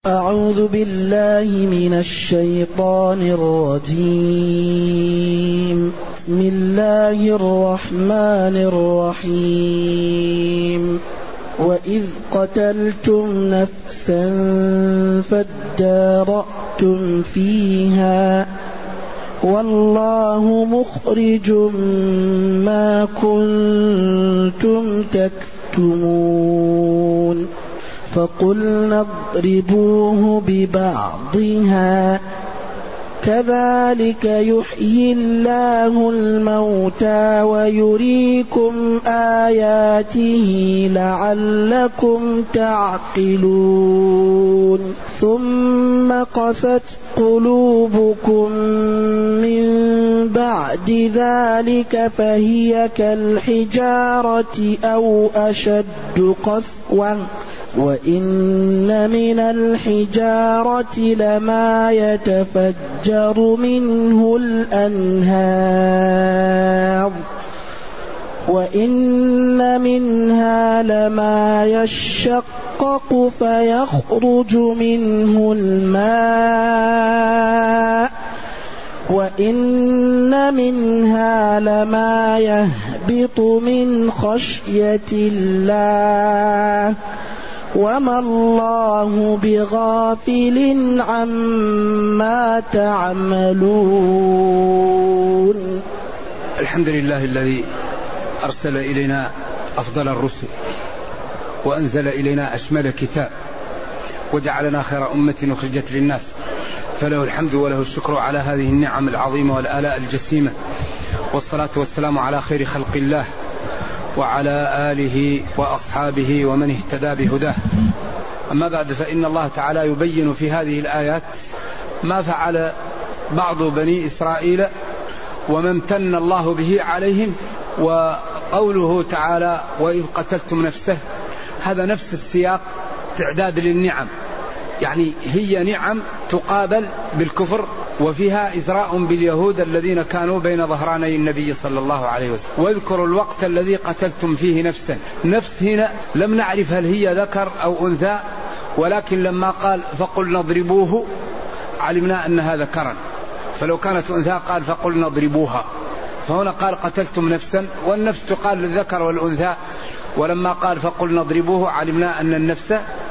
أعوذ بالله من الشيطان الرجيم. بسم الله الرحمن الرحيم. وإذ قتلتم نفسا فادارأتم فيها والله مخرج ما كنتم تكتمون فقلنا اضربوه ببعضها كذلك يحيي الله الموتى ويريكم آياته لعلكم تعقلون ثم قست قلوبكم من بعد ذلك فهي كالحجارة أو أشد قسوة وإن من الحجارة لما يتفجر منه الأنهار وإن منها لما يشقق فيخرج منه الماء وإن منها لما يهبط من خشية الله وما الله بغافل عما تعملون. الحمد لله الذي أرسل إلينا أفضل الرسل وأنزل إلينا أشمل كتاب وجعلنا خير أمة أخرجت للناس، فله الحمد وله الشكر على هذه النعم العظيمة والآلاء الجسيمة، والصلاة والسلام على خير خلق الله وعلى آله وأصحابه ومن اهتدى بهداه. أما بعد، فإن الله تعالى يبين في هذه الآيات ما فعل بعض بني إسرائيل وما امتن الله به عليهم. وقوله تعالى وإذ قتلتم نفسه، هذا نفس السياق تعداد للنعم، يعني هي نعم تقابل بالكفر، وفيها إزراء باليهود الذين كانوا بين ظهراني النبي صلى الله عليه وسلم. واذكروا الوقت الذي قتلتم فيه نفسا. نفس هنا لم نعرف هل هي ذكر أو أنثى، ولكن لما قال فقلنا اضربوه علمنا أنها ذكرا، فلو كانت أنثى قال فقلنا اضربوها. فهنا قال قتلتم نفسا، والنفس تقال للذكر والأنثى، ولما قال فقلنا اضربوه علمنا أن النفس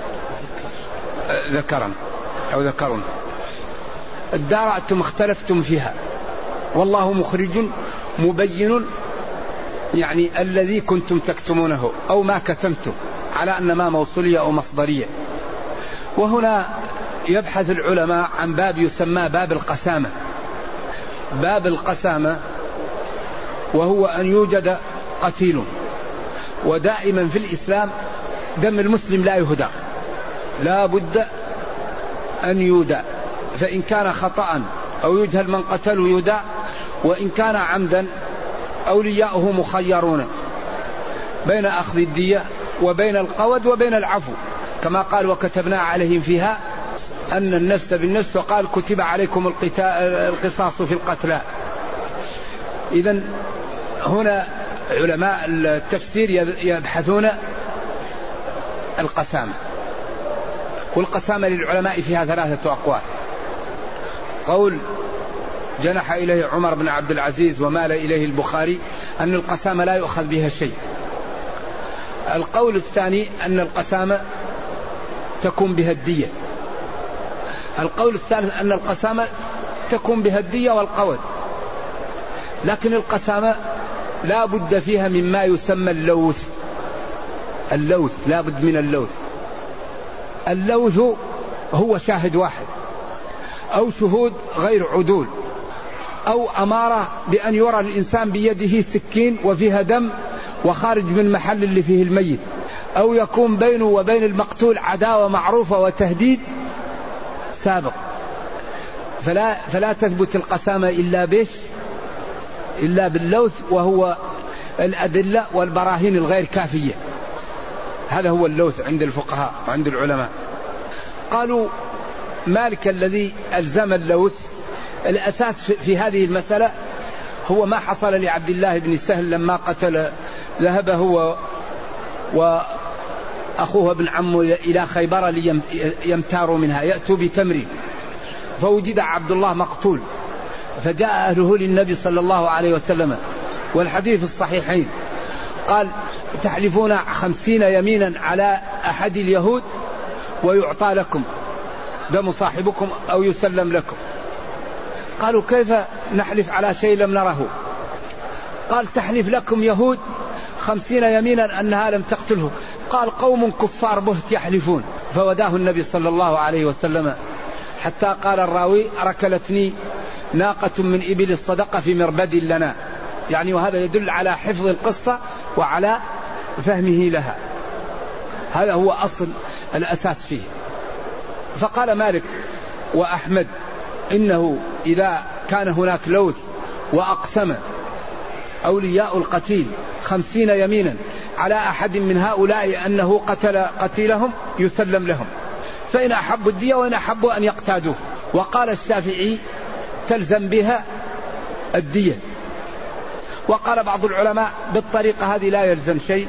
ذكرا أو ذكر. ادارأتم اختلفتم فيها، والله مخرج مبين، يعني الذي كنتم تكتمونه أو ما كتمتم، على أن ما موصولية أو مصدرية. وهنا يبحث العلماء عن باب يسمى باب القسامة. باب القسامة وهو أن يوجد قتيل، ودائما في الإسلام دم المسلم لا يهدى، لا بد أن يودى، فإن كان خطأ أو يجهل من قتله يودى، وإن كان عمدا أولياؤه مخيرون بين أخذ الدية وبين القود وبين العفو، كما قال وكتبنا عليهم فيها أن النفس بالنفس، وقال كتب عليكم القصاص في القتلى. إذن هنا علماء التفسير يبحثون القسامة، والقسامة للعلماء فيها ثلاثة أقوال. قول جنح إليه عمر بن عبد العزيز ومال إليه البخاري أن القسامة لا يؤخذ بها شيء. القول الثاني أن القسامة تكون بها الدية. القول الثالث أن القسامة تكون بها الدية والقود، لكن القسامة لا بد فيها مما يسمى اللوث. اللوث لا بد من اللوث. اللوث هو شاهد واحد أو شهود غير عدول، أو أمارة بأن يرى الإنسان بيده سكين وفيها دم وخارج من محل اللي فيه الميت، أو يكون بينه وبين المقتول عداوة معروفة وتهديد سابق. فلا تثبت القسامة إلا باللوث، وهو الأدلة والبراهين الغير كافية. هذا هو اللوث عند الفقهاء وعند العلماء. قالوا مالك الذي ألزم اللوث، الأساس في هذه المسألة هو ما حصل لعبد الله بن سهل لما قتل، ذهب هو أخوه ابن عمه إلى خيبر ليمتاروا منها، يأتوا بتمر، فوجد عبد الله مقتول، فجاء أهله للنبي صلى الله عليه وسلم، والحديث في الصحيحين، قال: تحلفون 50 يمينا على أحد اليهود ويعطى لكم دم صاحبكم أو يسلم لكم. قالوا: كيف نحلف على شيء لم نره؟ قال: تحلف لكم يهود 50 يمينا أنها لم تقتله. قال: قوم كفار بهت يحلفون. فوداه النبي صلى الله عليه وسلم حتى قال الراوي: ركلتني ناقة من إبل الصدقة في مربد لنا، يعني وهذا يدل على حفظ القصة وعلى فهمه لها، هذا هو أصل الأساس فيه. فقال مالك وأحمد: إنه إذا كان هناك لوث وأقسم أولياء القتيل 50 يمينا على أحد من هؤلاء أنه قتل قتيلهم يسلم لهم، فإن أحبوا الدية وإن أحبوا أن يقتادوه. وقال الشافعي: تلزم بها الدية. وقال بعض العلماء: بالطريقة هذه لا يلزم شيء،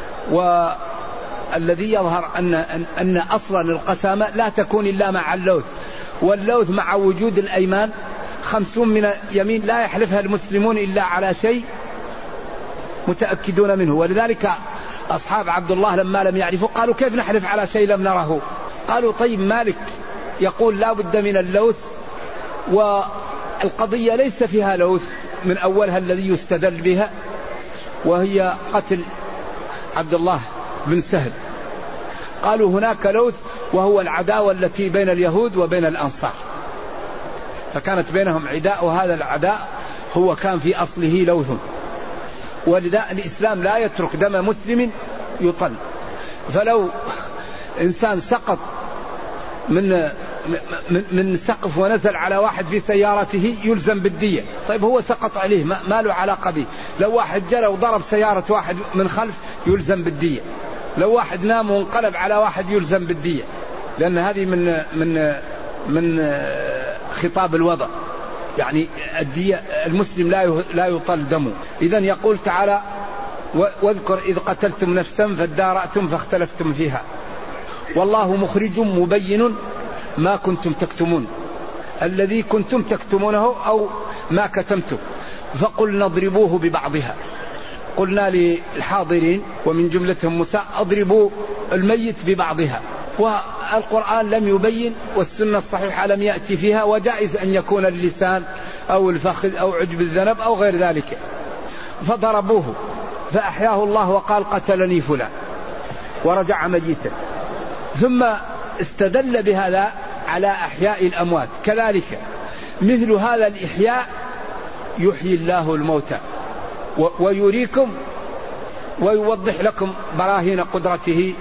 والذي يظهر أن أصلا القسامة لا تكون إلا مع اللوث، واللوث مع وجود الأيمان 50 من يمين لا يحلفها المسلمون إلا على شيء متأكدون منه. ولذلك أصحاب عبد الله لما لم يعرفوا قالوا: كيف نحلف على شيء لم نره؟ قالوا: طيب مالك يقول لا بد من اللوث، والقضية ليس فيها لوث من أولها الذي يستدل بها، وهي قتل عبد الله بن سهل. قالوا: هناك لوث وهو العداوة التي بين اليهود وبين الأنصار، فكانت بينهم عداء، وهذا العداء هو كان في أصله لوث. ولذا الإسلام لا يترك دم مسلم يطل. فلو إنسان سقط من سقف ونزل على واحد في سيارته يلزم بالدية. طيب هو سقط عليه ما له علاقة به. لو واحد جرى وضرب سيارة واحد من خلف يلزم بالدية. لو واحد نام وانقلب على واحد يلزم بالدية، لأن هذه من خطاب الوضع، يعني الدية المسلم لا يطل دمه. إذن يقول تعالى: واذكر إذ قتلتم نفسا فادارأتم فاختلفتم فيها والله مخرج مبين ما كنتم تكتمون. الذي كنتم تكتمونه أو ما كتمته، فقلنا اضربوه ببعضها. قلنا للحاضرين ومن جملتهم موسى: اضربوا الميت ببعضها. والقرآن لم يبين، والسنة الصحيحة لم يأتي فيها، وجائز أن يكون اللسان أو الفخذ أو عجب الذنب أو غير ذلك. فضربوه فأحياه الله وقال: قتلني فلان، ورجع ميتا. ثم استدل بهذا على أحياء الأموات. كذلك مثل هذا الإحياء يحيي الله الموتى ويريكم ويوضح لكم براهين قدرته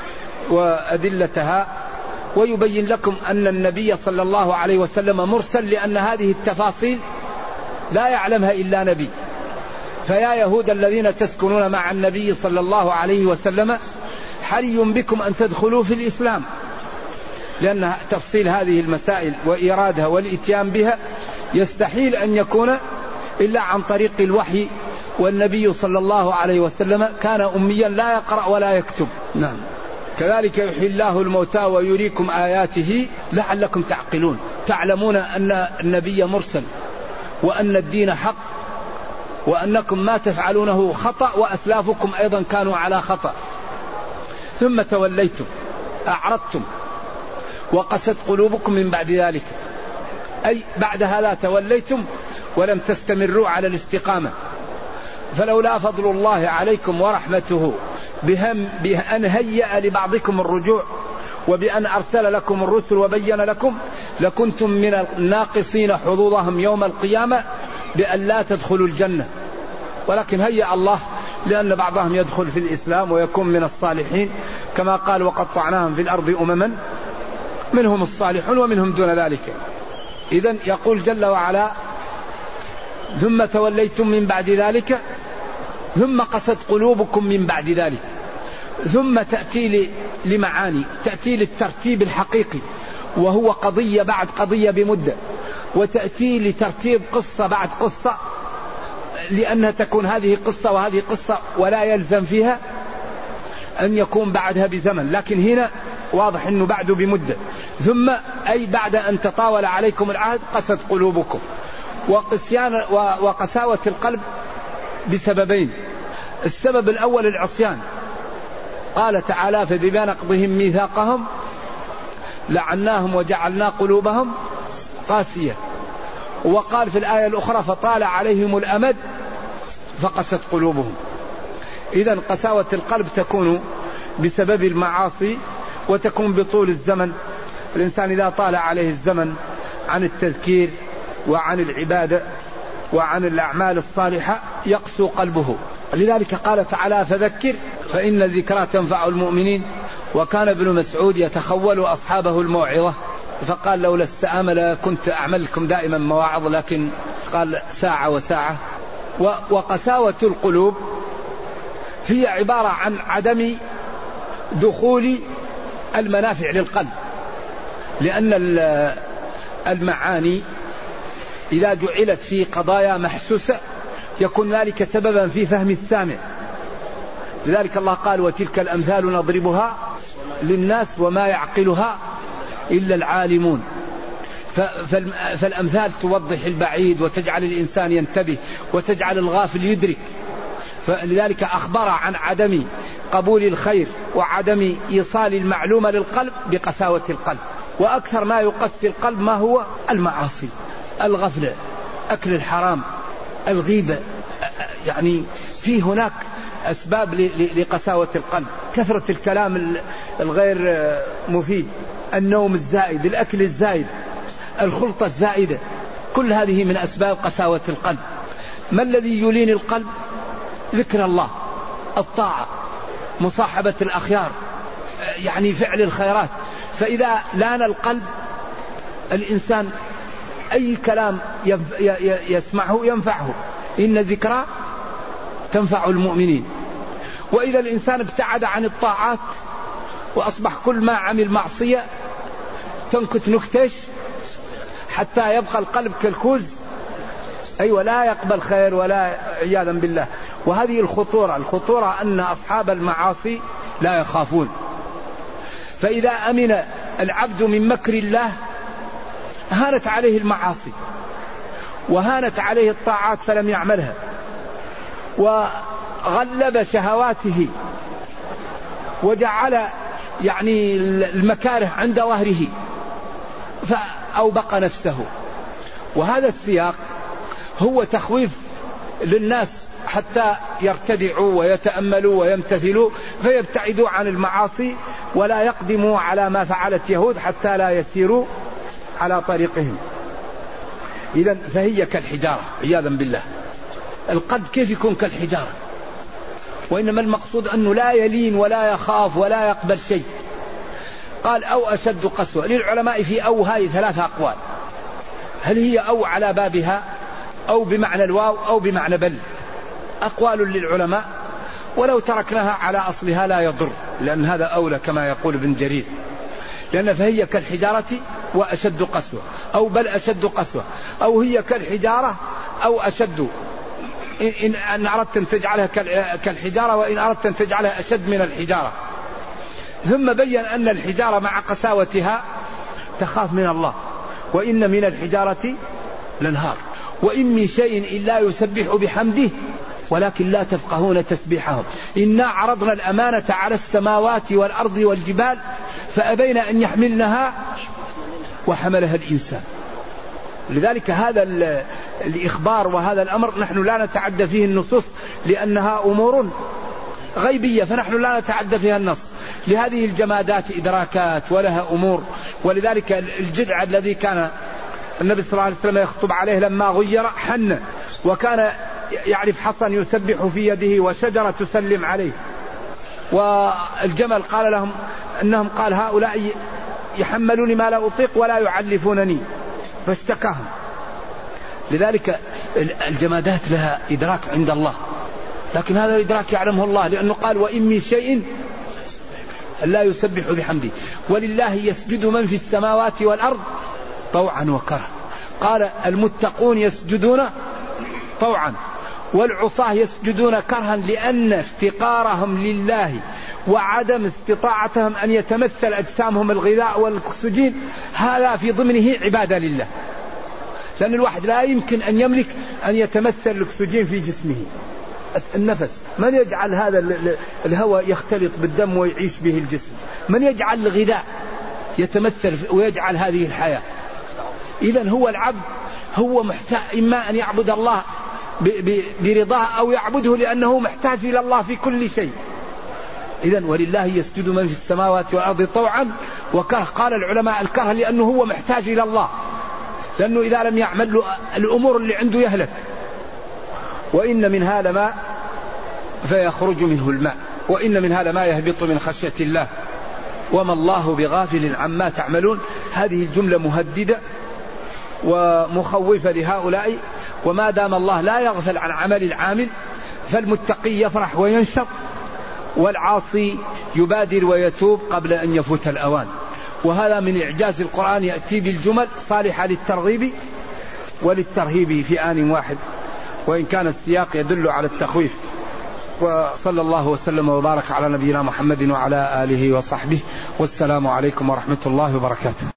وأدلتها، ويبين لكم أن النبي صلى الله عليه وسلم مرسل، لأن هذه التفاصيل لا يعلمها إلا نبي. فيا يهود الذين تسكنون مع النبي صلى الله عليه وسلم حري بكم أن تدخلوا في الإسلام، لأن تفصيل هذه المسائل وإيرادها والإتيان بها يستحيل أن يكون إلا عن طريق الوحي، والنبي صلى الله عليه وسلم كان أميا لا يقرأ ولا يكتب. نعم. كذلك يحيي الله الموتى ويريكم آياته لعلكم تعقلون، تعلمون أن النبي مرسل وأن الدين حق وأنكم ما تفعلونه خطأ، وأسلافكم أيضا كانوا على خطأ. ثم توليتم، أعرضتم، وقست قلوبكم من بعد ذلك، أي بعد هذا توليتم ولم تستمروا على الاستقامة. فلولا فضل الله عليكم ورحمته بأن هيأ لبعضكم الرجوع وبأن أرسل لكم الرسل وبين لكم لكنتم من الناقصين حظوظهم يوم القيامة بأن لا تدخلوا الجنة. ولكن هيأ الله لأن بعضهم يدخل في الإسلام ويكون من الصالحين، كما قال: وقطعناهم في الأرض أمما منهم الصالحون ومنهم دون ذلك. إذن يقول جل وعلا: ثم توليتم من بعد ذلك ثم قست قلوبكم من بعد ذلك. ثم تأتي لمعاني، تأتي للترتيب الحقيقي، وهو قضية بعد قضية بمدة، وتأتي لترتيب قصة بعد قصة، لأنها تكون هذه قصة وهذه قصة ولا يلزم فيها. أن يكون بعدها بزمن، لكن هنا واضح أنه بعده بمدة. ثم أي بعد أن تطاول عليكم العهد قست قلوبكم. وقساوة القلب بسببين: السبب الأول العصيان، قال تعالى: فبما نقضهم ميثاقهم لعناهم وجعلنا قلوبهم قاسية. وقال في الآية الأخرى: فطال عليهم الأمد فقست قلوبهم. إذن قساوة القلب تكون بسبب المعاصي وتكون بطول الزمن. الإنسان إذا طال عليه الزمن عن التذكير وعن العبادة وعن الأعمال الصالحة يقسو قلبه. لذلك قال تعالى: فذكر فإن الذكرى تنفع المؤمنين. وكان ابن مسعود يتخول أصحابه الموعظة، فقال: لولا السآمة كنت أعمل لكم دائما مواعظ، لكن قال ساعة وساعة. وقساوة القلوب هي عبارة عن عدم دخول المنافع للقلب، لأن المعاني إذا جعلت في قضايا محسوسة يكون ذلك سببا في فهم السامع. لذلك الله قال: وتلك الأمثال نضربها للناس وما يعقلها إلا العالمون. فالأمثال توضح البعيد وتجعل الإنسان ينتبه وتجعل الغافل يدرك. فلذلك أخبر عن عدم قبول الخير وعدم إيصال المعلومة للقلب بقساوة القلب. وأكثر ما يقسي القلب ما هو؟ المعاصي، الغفلة، أكل الحرام، الغيبة. يعني في هناك أسباب لقساوة القلب: كثرة الكلام الغير مفيد، النوم الزائد، الأكل الزائد، الخلطة الزائدة، كل هذه من أسباب قساوة القلب. ما الذي يلين القلب؟ ذكر الله، الطاعة، مصاحبة الأخيار، يعني فعل الخيرات. فإذا لان القلب الإنسان أي كلام يسمعه ينفعه، إن الذكرى تنفع المؤمنين. وإذا الإنسان ابتعد عن الطاعات وأصبح كل ما عمل معصية تنكت نكتش حتى يبقى القلب كالكوز، أيوة، لا يقبل خير ولا، عياذا بالله. وهذه الخطورة أن أصحاب المعاصي لا يخافون. فإذا أمن العبد من مكر الله هانت عليه المعاصي وهانت عليه الطاعات فلم يعملها، وغلب شهواته وجعل يعني المكاره عند ظهره فأوبق نفسه. وهذا السياق هو تخويف للناس حتى يرتدعوا ويتأملوا ويمتثلوا فيبتعدوا عن المعاصي ولا يقدموا على ما فعلت يهود حتى لا يسيروا على طريقهم. إذن فهي كالحجارة عياذا بالله. القلب كيف يكون كالحجارة؟ وإنما المقصود أنه لا يلين ولا يخاف ولا يقبل شيء. قال: أو أشد قسوة. للعلماء في أو هذه 3 أقوال: هل هي أو على بابها أو بمعنى الواو أو بمعنى بل؟ أقوال للعلماء، ولو تركناها على أصلها لا يضر، لأن هذا أولى كما يقول ابن جرير. لأن فهي كالحجارة وأشد قسوة، أو بل أشد قسوة، أو هي كالحجارة أو أشد، إن أردت أن تجعلها كالحجارة وإن أردت أن تجعلها أشد من الحجارة. ثم بين أن الحجارة مع قساوتها تخاف من الله، وإن من الحجارة لنهار، وإن من شيء إلا يسبح بحمده ولكن لا تفقهون تسبيحهم. إنا عرضنا الأمانة على السماوات والأرض والجبال فأبين أن يحملنها وحملها الإنسان. لذلك هذا الإخبار وهذا الأمر نحن لا نتعدى فيه النصوص لأنها أمور غيبية، فنحن لا نتعدى فيها النص. لهذه الجمادات إدراكات ولها أمور. ولذلك الجذع الذي كان النبي صلى الله عليه وسلم يخطب عليه لما غير حن، وكان يعرف حصن يسبح في يده وشجرة تسلم عليه. والجمل قال لهم أنهم قال: هؤلاء يحملوني ما لا أطيق ولا يعلفونني، فاشتكاهم. لذلك الجمادات لها إدراك عند الله، لكن هذا الإدراك يعلمه الله، لأنه قال: وإن من شيء لا يسبح بحمده ولله يسجد من في السماوات والأرض طوعا وكرها. قال: المتقون يسجدون طوعا والعصاة يسجدون كرها، لأن افتقارهم لله وعدم استطاعتهم أن يتمثل أجسامهم الغذاء والأكسجين، هذا في ضمنه عبادة لله، لأن الواحد لا يمكن أن يملك أن يتمثل الأكسجين في جسمه. النفس من يجعل هذا الهواء يختلط بالدم ويعيش به الجسم؟ من يجعل الغذاء يتمثل ويجعل هذه الحياة؟ إذن هو العبد هو محتاج إما أن يعبد الله برضاه أو يعبده لأنه محتاج إلى الله في كل شيء. إذن ولله يسجد من في السماوات والأرض طوعا وكره. قال العلماء الكره لأنه هو محتاج إلى الله، لأنه إذا لم يعمل الأمور اللي عنده يهلك. وإن منها لما فيخرج منه الماء وإن منها لما يهبط من خشية الله وما الله بغافل عما تعملون. هذه الجملة مهددة ومخوفة لهؤلاء، وما دام الله لا يغفل عن عمل العامل فالمتقي يفرح وينشط، والعاصي يبادر ويتوب قبل أن يفوت الأوان. وهذا من إعجاز القرآن، يأتي بالجمل صالحة للترغيب وللترهيب في آن واحد، وإن كان السياق يدل على التخويف. وصلى الله وسلم وبارك على نبينا محمد وعلى آله وصحبه، والسلام عليكم ورحمة الله وبركاته.